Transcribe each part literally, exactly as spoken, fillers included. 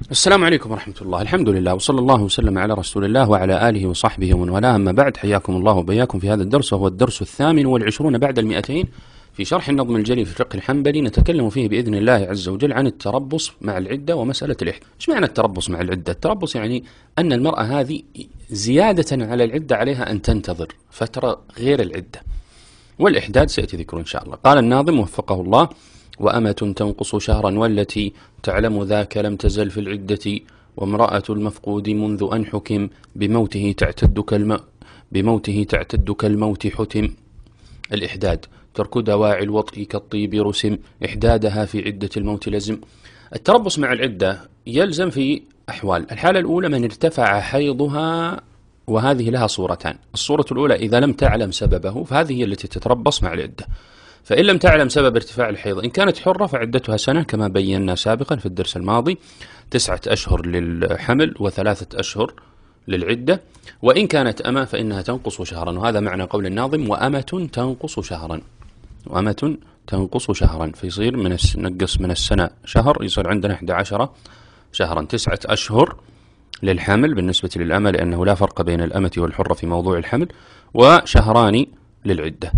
السلام عليكم ورحمة الله. الحمد لله وصلى الله وسلم على رسول الله وعلى آله وصحبه ومن والاه، أما بعد، حياكم الله وبياكم في هذا الدرس، وهو الدرس الثامن والعشرون بعد المئتين في شرح النظم الجلي في الفقه الحنبلي. نتكلم فيه بإذن الله عز وجل عن التربص مع العدة ومسألة الإحداث. إيش معنى التربص مع العدة؟ التربص يعني أن المرأة هذه زيادة على العدة عليها أن تنتظر فترة غير العدة، والإحداد سيأتي ذكره إن شاء الله. قال الناظم وفقه الله: وأمة تنقص شهرا والتي تعلم ذاك لم تزل في العدة، وامرأة المفقود منذ أن حكم بموته تعتد كالم بموته تعتد كالموت حتم. الإحداد ترك دواعي الوطء كالطيب رسم، إحدادها في عدة الموت لزم. التربص مع العدة يلزم في أحوال. الحالة الأولى من ارتفع حيضها، وهذه لها صورتان. الصورة الأولى إذا لم تعلم سببه، فهذه هي التي تتربص مع العدة. فإن لم تعلم سبب ارتفاع الحيض، إن كانت حرة فعدتها سنة كما بينا سابقا في الدرس الماضي، تسعة أشهر للحمل وثلاثة أشهر للعدة. وإن كانت أمة فإنها تنقص شهرا، وهذا معنى قول الناظم: وأمة تنقص شهرا. وأمة تنقص شهرا، فيصير من الس... نقص من السنة شهر، يصير عندنا إحدى عشرة شهرا. تسعة أشهر للحمل بالنسبة للأمة، لأنه لا فرق بين الأمة والحرة في موضوع الحمل، وشهران للعدة.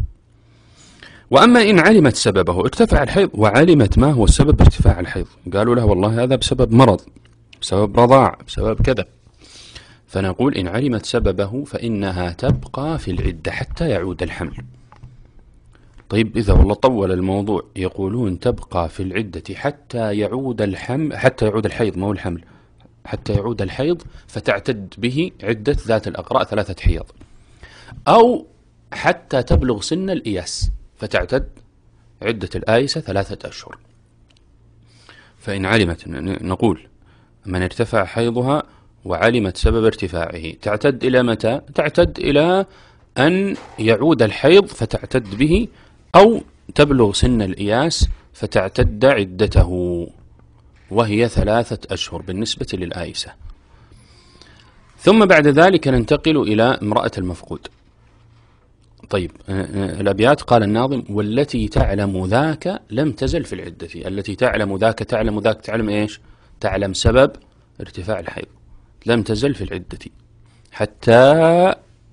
وأما إن علمت سببه، ارتفع الحيض وعلمت ما هو السبب ارتفاع الحيض، قالوا له والله هذا بسبب مرض، بسبب رضاع، بسبب كذا، فنقول إن علمت سببه فإنها تبقى في العدة حتى يعود الحمل. طيب إذا والله طول الموضوع، يقولون تبقى في العدة حتى يعود الحمل، حتى يعود الحيض، ما هو الحمل، حتى يعود الحيض، فتعتد به عدة ذات الأقراء ثلاثة حيض، أو حتى تبلغ سن الإياس فتعتد عدة الآيسة ثلاثة أشهر. فإن علمت، نقول من ارتفع حيضها وعلمت سبب ارتفاعه، تعتد إلى متى؟ تعتد إلى أن يعود الحيض فتعتد به، أو تبلغ سن الإياس فتعتد عدته، وهي ثلاثة أشهر بالنسبة للآيسة. ثم بعد ذلك ننتقل إلى امرأة المفقود. طيب الأبيات، قال الناظم: والتي تعلم ذاك لم تزل في العدة. التي تعلم ذاك، تعلم ذاك، تعلم إيش؟ تعلم سبب ارتفاع الحيض، لم تزل في العدة حتى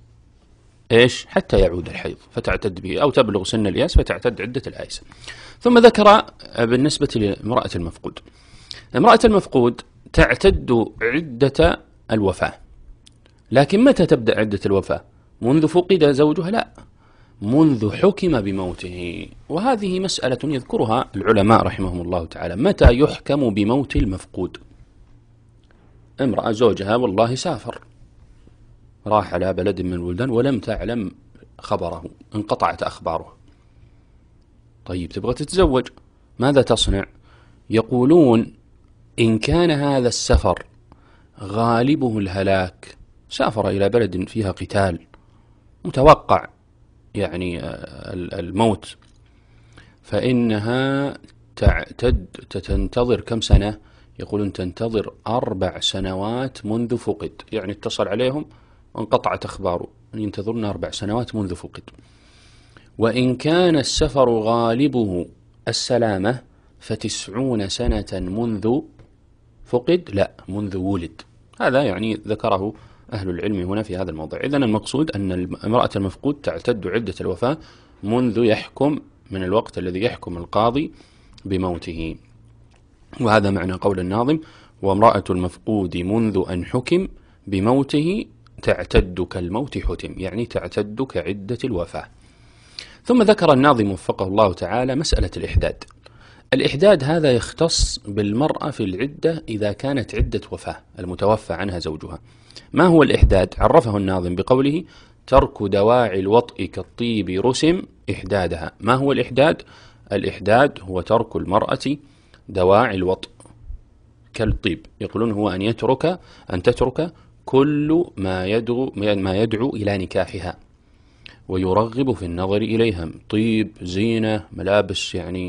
إيش؟ حتى يعود الحيض فتعتد به، أو تبلغ سن الإياس فتعتد عدة الآيسة. ثم ذكر بالنسبة لامرأة المفقود، امرأة المفقود تعتد عدة الوفاة، لكن متى تبدأ عدة الوفاة؟ منذ فقد زوجها؟ لا، منذ حكم بموته. وهذه مسألة يذكرها العلماء رحمهم الله تعالى. متى يحكم بموت المفقود؟ امرأة زوجها والله سافر، راح على بلد من البلدان ولم تعلم خبره، انقطعت أخباره. طيب تبغى تتزوج، ماذا تصنع؟ يقولون إن كان هذا السفر غالبه الهلاك، سافر إلى بلد فيها قتال متوقع يعني الموت، فإنها تعتد تنتظر كم سنة؟ يقولون تنتظر أربع سنوات منذ فقد، يعني اتصل عليهم وانقطعت أخباره، ينتظرون أربع سنوات منذ فقد. وإن كان السفر غالبه السلامة فتسعون سنة منذ فقد، لا، منذ ولد. هذا يعني ذكره أهل العلم هنا في هذا الموضوع. إذن المقصود أن امرأة المفقود تعتد عدة الوفاة منذ يحكم، من الوقت الذي يحكم القاضي بموته. وهذا معنى قول الناظم: وامرأة المفقود منذ أن حكم بموته تعتد كالموت حتم، يعني تعتد كعدة الوفاة. ثم ذكر الناظم وفقه الله تعالى مسألة الإحداد. الإحداد هذا يختص بالمرأة في العدة إذا كانت عدة وفاة المتوفى عنها زوجها. ما هو الإحداد؟ عرفه الناظم بقوله: ترك دواعي الوطء كالطيب رسم إحدادها. ما هو الإحداد؟ الإحداد هو ترك المرأة دواعي الوطء كالطيب، يقولون هو أن يترك أن تترك كل ما يدعو ما يدعو إلى نكاحها ويرغب في النظر إليها، طيب، زينة، ملابس يعني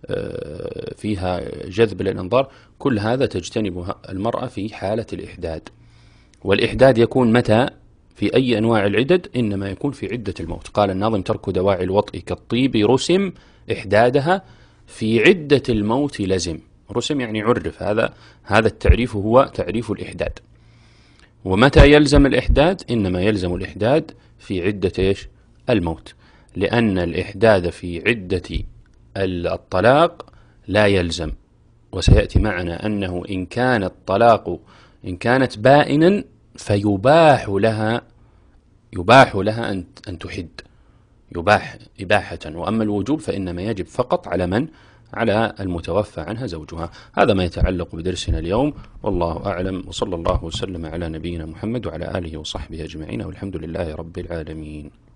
فيها جذب للأنظار، كل هذا تجتنبها المرأة في حالة الإحداد. والإحداد يكون متى؟ في أي أنواع العدد؟ إنما يكون في عدة الموت. قال الناظم: ترك دواعي الوطء كالطيب رسم إحدادها في عدة الموت لزم. رسم يعني عرف، هذا هذا التعريف هو تعريف الإحداد. ومتى يلزم الإحداد؟ إنما يلزم الإحداد في عدة إيش؟ الموت، لأن الإحداد في عدة الطلاق لا يلزم. وسيأتي معنا أنه إن كان الطلاق إن كانت بائنا فيباح لها يباح لها أن أن تحد، يباح إباحة. وأما الوجوب فإنما يجب فقط على من؟ على المتوفى عنها زوجها. هذا ما يتعلق بدرسنا اليوم، والله أعلم، وصلى الله وسلم على نبينا محمد وعلى آله وصحبه أجمعين، والحمد لله رب العالمين.